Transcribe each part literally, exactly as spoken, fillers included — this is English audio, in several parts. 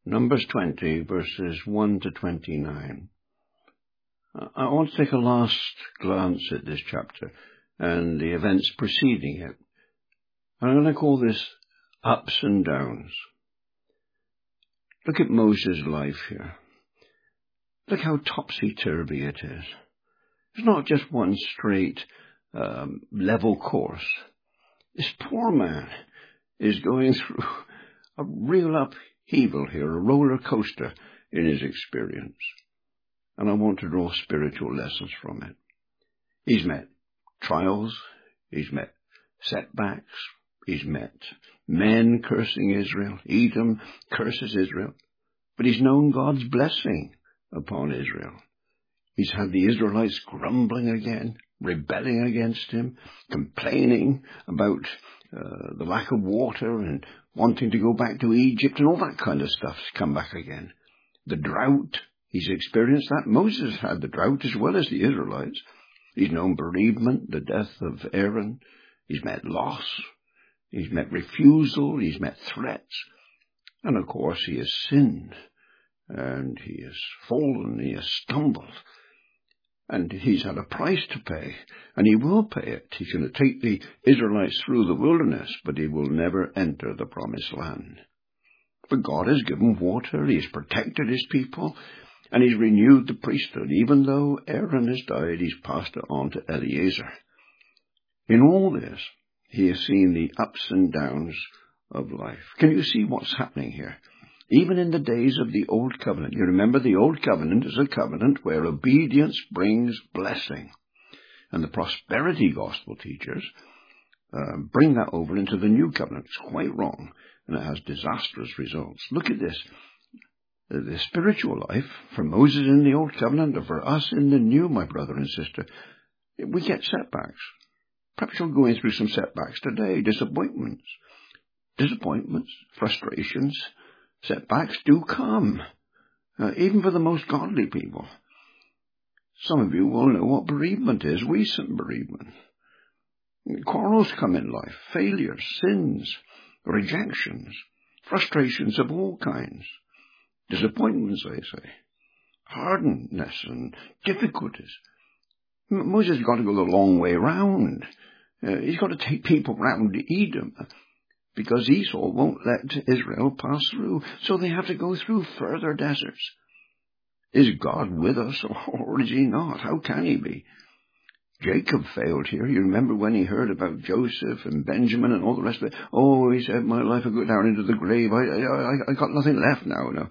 Numbers twenty, verses one to twenty-nine. I want to take a last glance at this chapter and the events preceding it. I'm going to call this ups and downs. Look at Moses' life here. Look how topsy-turvy it is. It's not just one straight, um, level course. This poor man is going through a real upheaval here, a roller coaster in his experience. And I want to draw spiritual lessons from it. He's met trials, he's met setbacks, he's met men cursing Israel, Edom curses Israel, but he's known God's blessing upon Israel. He's had the Israelites grumbling again, rebelling against him, complaining about uh, the lack of water and wanting to go back to Egypt, and all that kind of stuff's come back again. The drought, he's experienced that. Moses had the drought as well as the Israelites. He's known bereavement, the death of Aaron. He's met loss. He's met refusal. He's met threats. And of course he has sinned. And he has fallen. He has stumbled. And he's had a price to pay. And he will pay it. He's going to take the Israelites through the wilderness, but he will never enter the promised land. But God has given water. He's protected his people. And he's renewed the priesthood. Even though Aaron has died, he's passed it on to Eleazar. In all this, he has seen the ups and downs of life. Can you see what's happening here? Even in the days of the Old Covenant. You remember the Old Covenant is a covenant where obedience brings blessing. And the prosperity gospel teachers uh, bring that over into the New Covenant. It's quite wrong. And it has disastrous results. Look at this. The spiritual life for Moses in the Old Covenant and for us in the New, my brother and sister, we get setbacks. Perhaps you're going through some setbacks today, disappointments. Disappointments, frustrations, setbacks do come, uh, even for the most godly people. Some of you will know what bereavement is, recent bereavement. Quarrels come in life, failures, sins, rejections, frustrations of all kinds. Disappointments, I say, hardness and difficulties. Moses has got to go the long way round. Uh, he's got to take people round to Edom because Esau won't let Israel pass through. So they have to go through further deserts. Is God with us or is he not? How can he be? Jacob failed here. You remember when he heard about Joseph and Benjamin and all the rest of it? Oh, he said, my life will go down into the grave. I, I, I got nothing left now. No.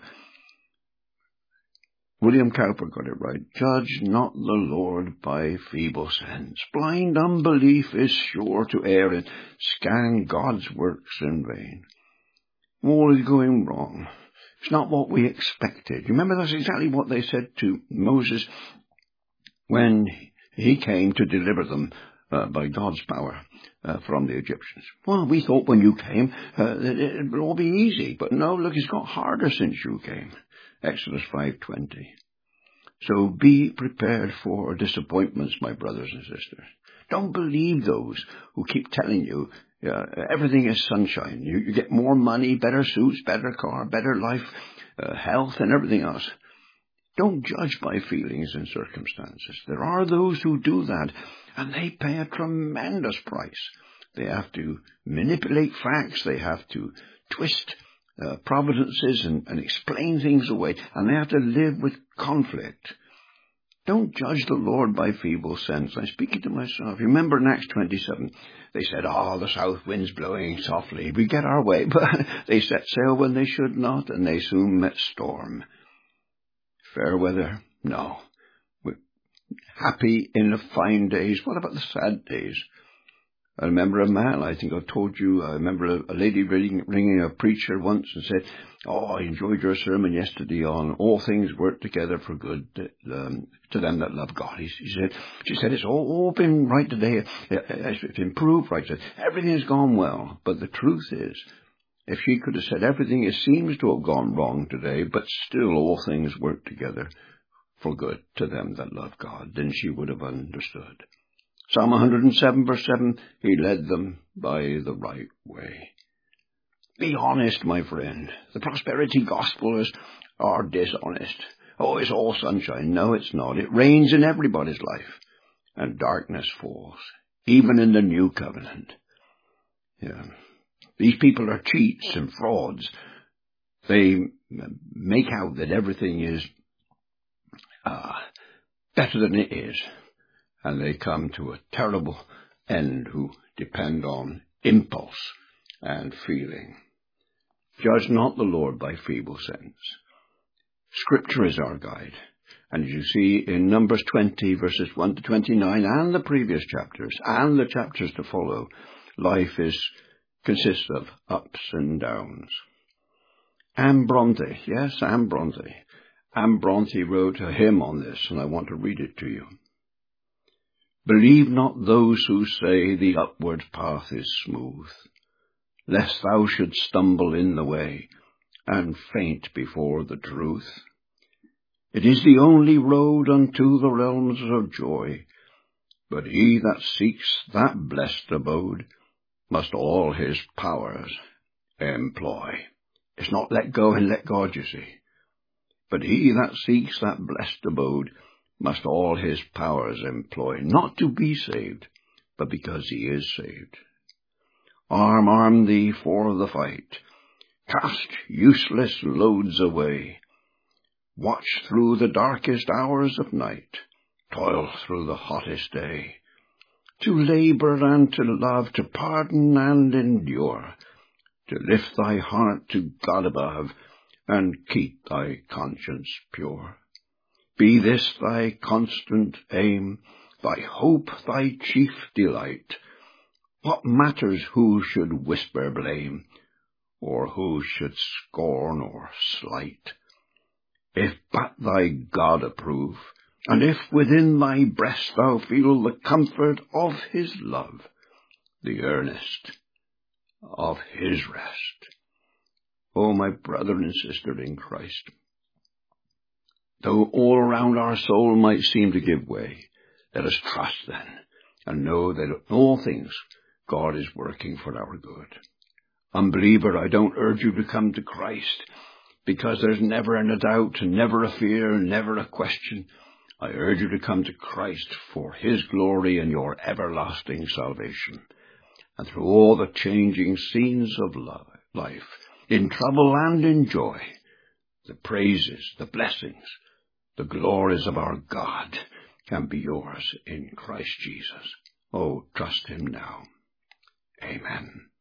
William Cowper got it right. Judge not the Lord by feeble sense. Blind unbelief is sure to err and scan God's works in vain. All is going wrong. It's not what we expected. You remember that's exactly what they said to Moses when he came to deliver them uh, by God's power uh, from the Egyptians. Well, we thought when you came uh, that it would all be easy. But no, look, it's got harder since you came. Exodus five twenty. So be prepared for disappointments, my brothers and sisters. Don't believe those who keep telling you uh, everything is sunshine. You, you get more money, better suits, better car, better life, uh, health, and everything else. Don't judge by feelings and circumstances. There are those who do that, and they pay a tremendous price. They have to manipulate facts. They have to twist Uh, providences and, and explain things away, and they have to live with conflict. Don't judge the Lord by feeble sense. I'm speaking to myself. Remember in Acts twenty-seven, they said, oh, the south wind's blowing softly. We get our way, but they set sail when they should not, and they soon met storm. Fair weather? No. We're happy in the fine days. What about the sad days? I remember a man, I think I've told you, I remember a, a lady ringing, ringing a preacher once and said, oh, I enjoyed your sermon yesterday on all things work together for good um, to them that love God. He, he said, she said, it's all, all been right today. It's improved right today. Everything has gone well. But the truth is, if she could have said everything it seems to have gone wrong today, but still all things work together for good to them that love God, then she would have understood. Psalm one hundred seven, verse seven, he led them by the right way. Be honest, my friend. The prosperity gospelers are dishonest. Oh, it's all sunshine. No, it's not. It rains in everybody's life, and darkness falls, even in the new covenant. Yeah. These people are cheats and frauds. They make out that everything is uh, better than it is, and they come to a terrible end who depend on impulse and feeling. Judge not the Lord by feeble sense. Scripture is our guide, and as you see in Numbers twenty, verses one to twenty-nine, and the previous chapters, and the chapters to follow, life is consists of ups and downs. Anne Bronte, yes, Anne Bronte. Anne Bronte wrote a hymn on this, and I want to read it to you. Believe not those who say the upward path is smooth, lest thou shouldst stumble in the way, and faint before the truth. It is the only road unto the realms of joy, but he that seeks that blessed abode must all his powers employ. It's not let go and let God, you see. But he that seeks that blessed abode must all his powers employ, not to be saved, but because he is saved. Arm, arm thee for the fight. Cast useless loads away. Watch through the darkest hours of night. Toil through the hottest day. To labor and to love, to pardon and endure, to lift thy heart to God above, and keep thy conscience pure. Be this thy constant aim, thy hope, thy chief delight. What matters who should whisper blame, or who should scorn or slight? If but thy God approve, and if within thy breast thou feel the comfort of his love, the earnest of his rest. Oh, my brother and sister in Christ, though all around our soul might seem to give way, let us trust then, and know that in all things God is working for our good. Unbeliever, I don't urge you to come to Christ, because there's never a doubt, never a fear, never a question. I urge you to come to Christ for his glory and your everlasting salvation. And through all the changing scenes of life, in trouble and in joy, the praises, the blessings, the glories of our God can be yours in Christ Jesus. Oh, trust him now. Amen.